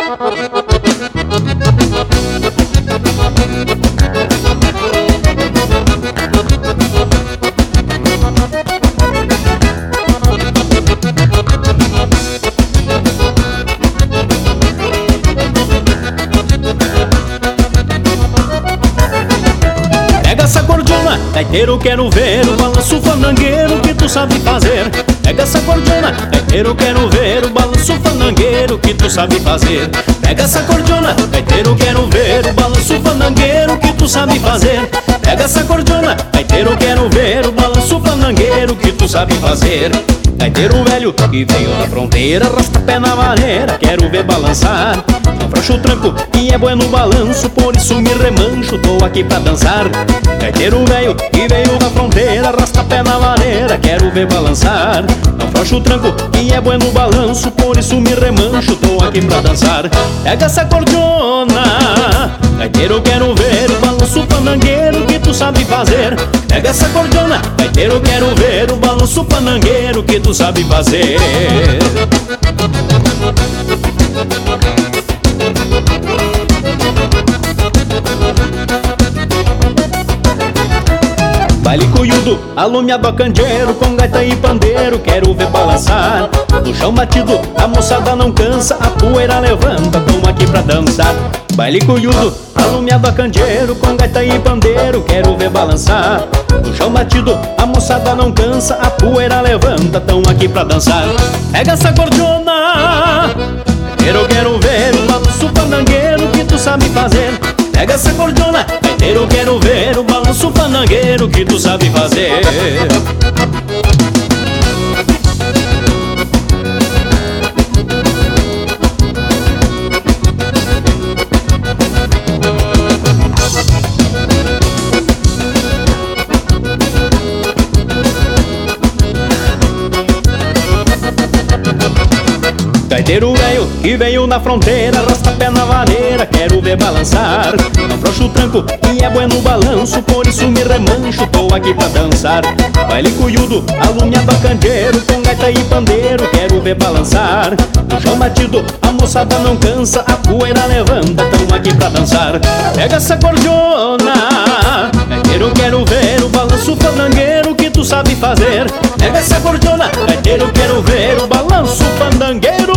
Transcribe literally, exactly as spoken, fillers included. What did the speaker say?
Pega essa cordiona, gaiteiro, quero ver o balanço fandangueiro que tu sabe fazer. Pega essa cordiona, gaiteiro, quero ver o balanço fandangueiro que tu sabe fazer. Pega essa cordiona, gaiteiro, quero ver o balanço fandangueiro que tu sabe fazer. Pega essa cordiona, gaiteiro, quero ver o balanço fandangueiro que tu sabe fazer. Gaiteiro velho que veio da fronteira, arrasta pé na maneira, quero ver balançar. Afrouxa o tranco e é bueno no balanço, por isso me remancho, tô aqui pra dançar. Gaiteiro velho que veio da fronteira, arrasta pé na maneira, quero ver balançar. Afrouxa o tranco e é bueno no balanço, por isso me remancho, tô aqui pra dançar. Pega essa cordiona, gaiteiro, quero ver o balanço fandangueiro que tu sabe fazer. Pega essa cordiona, gaiteiro, quero ver o balanço fandangueiro que tu sabe fazer. Baile cuiudo, alumiado a candeeiro, com gaita e pandeiro, quero ver balançar. No chão batido, a moçada não cansa, a poeira levanta, tamo aqui pra dançar. Baile cuiudo, alumiado a candeeiro, com gaita e pandeiro, quero ver balançar. No chão batido, a moçada não cansa, a poeira levanta, tamo aqui pra dançar. Pega essa cordiona, gaiteiro, quero ver o balanço fandangueiro que tu sabe fazer. Pega essa cordiona, gaiteiro, quero ver o balanço fandangueiro que tu sabe fazer. Gaiteiro velho que veio na fronteira, arrasta pé na vareira, quero ver balançar. Afrouxa o tranco e é bueno no balanço, por isso me remancho, tô aqui pra dançar. Baile cuiudo, alumiado a candeeiro, com gaita e pandeiro, quero ver balançar. No chão batido, a moçada não cansa, a poeira levanta, tamo aqui pra dançar. Pega essa cordiona, gaiteiro, quero ver o balanço fandangueiro que tu sabe fazer. Pega essa cordiona, gaiteiro, quero ver o balanço fandangueiro